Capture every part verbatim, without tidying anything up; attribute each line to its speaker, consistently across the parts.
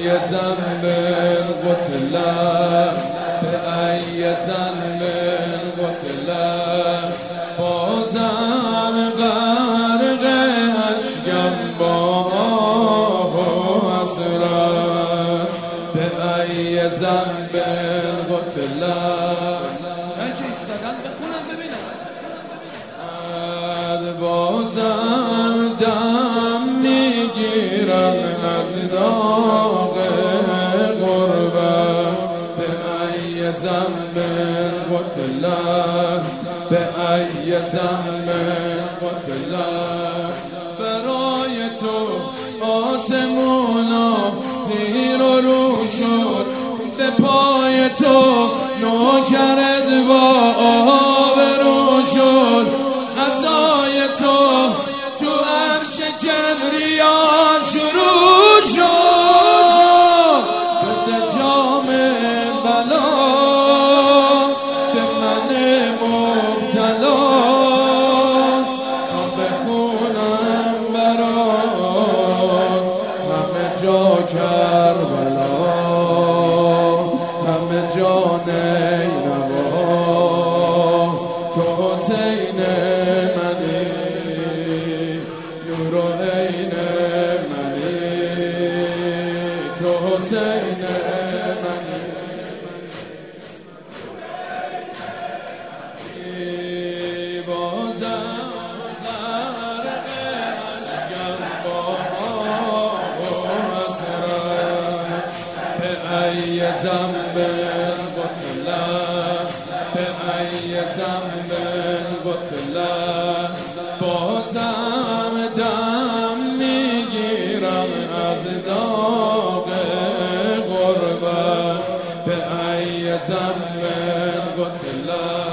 Speaker 1: ای ذنب قتل به ای ذنب قتل بازم غرق اشکم با آه و حسرت به ای ذنب قتل.
Speaker 2: بچه ایستادن بخونم ببینم.
Speaker 1: بازم دم میگیرم از داغ غربت به ای ذنب قتل به ای ذنب قتل. برای تو آسمونا زیر و رو شد به پای تو نوکرت با آبرو شد. عزای تو تو عرش کبریا شروع شد. بده جام بلا به من مبتلا تا بخونم برات همه جا کربلا همه جا نیروا تو حسین منی نور و عین منی تو حسین منی بازم غرق اشکم با آه و حسرت به ای ذنب قتل به ای ذنب قتل. بازم دم میگیرم از داغ غربت به ای ذنب قتل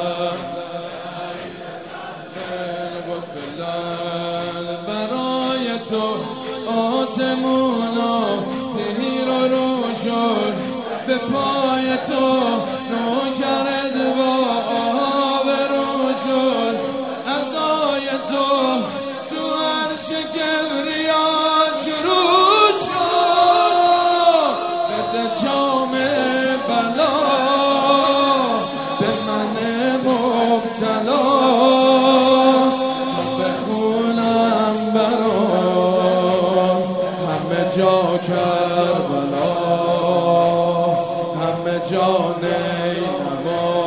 Speaker 1: قتل. برای تو آسمونا زیر و رو شد به پای تو نوکرت با آبرو شد. عزای تو تو عرش کبریا شروع شد. بده جام بلا به من مبتلا تا بخونم برات همه جا کربلا همه جا نیروا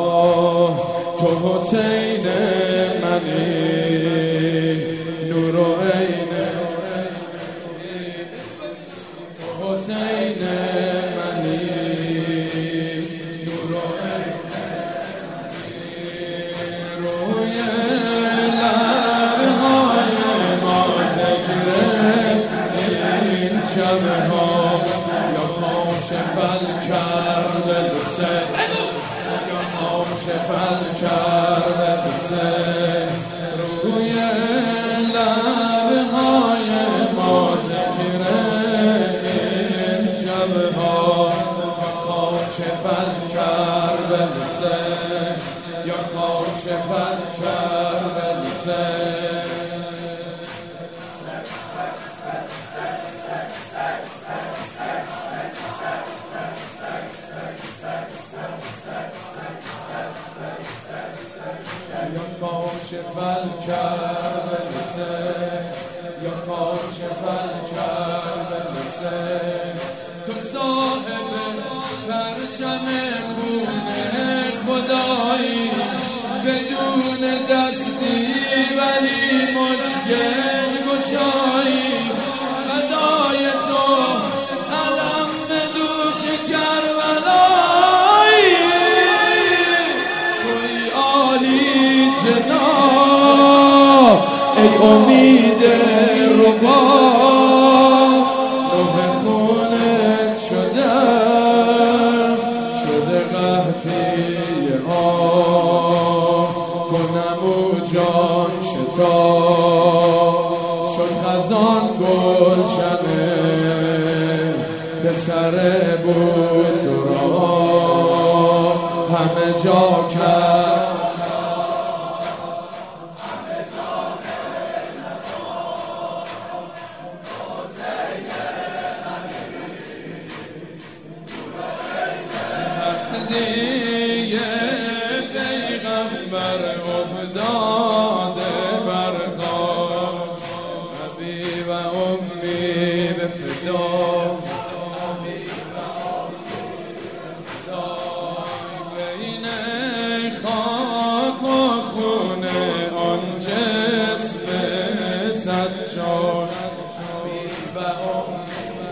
Speaker 1: تو حسین منی نور و عین تو حسین منی نور و عین روی لبهای ما ذکر این شبها یا کاشف الکرب الحسین یا کاشف الکرب الحسین روی لبهای ما ذکر این شبها یا کاشف الکرب الحسین یا کاشف الکرب الحسین. یا کاشف الکرب الحسین یا کاشف الکرب الحسین. تو صاحب پرچم خون خدایی بدون دستی ولی مشکل گشایی. فدای تو علم به دوش کربلایی توی عالی جناب ای امید ربا روح خونت شده شده قحطی ها کنم او جان شتا شد خزان گلشنه پسر بود تو را همه جا کرد هستی پیغمبر افتاده بر خاک، ابی و امی به فدا، بین خاک و خون آن جسم سجاد، ابی و امی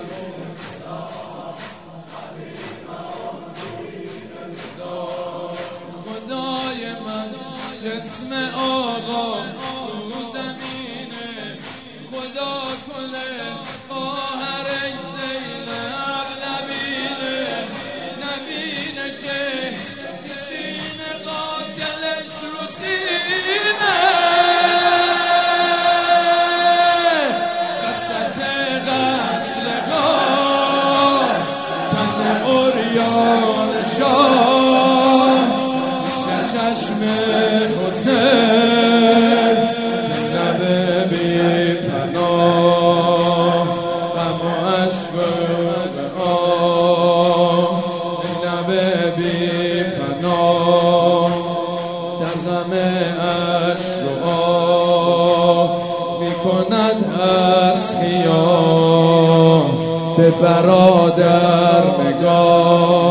Speaker 1: خدای من جسم آقا رو زمینه، خدا کنه خواهر زینب نبینه، نبینه که کشین قاتلش رو سینه، قصت قتلگاه تن عریان شاه، چشم حسین زینب بی پناه، غم و عشق و آه، زینب بی پناه، در غم عشق و آه می کند از خیام به برادر نگاه.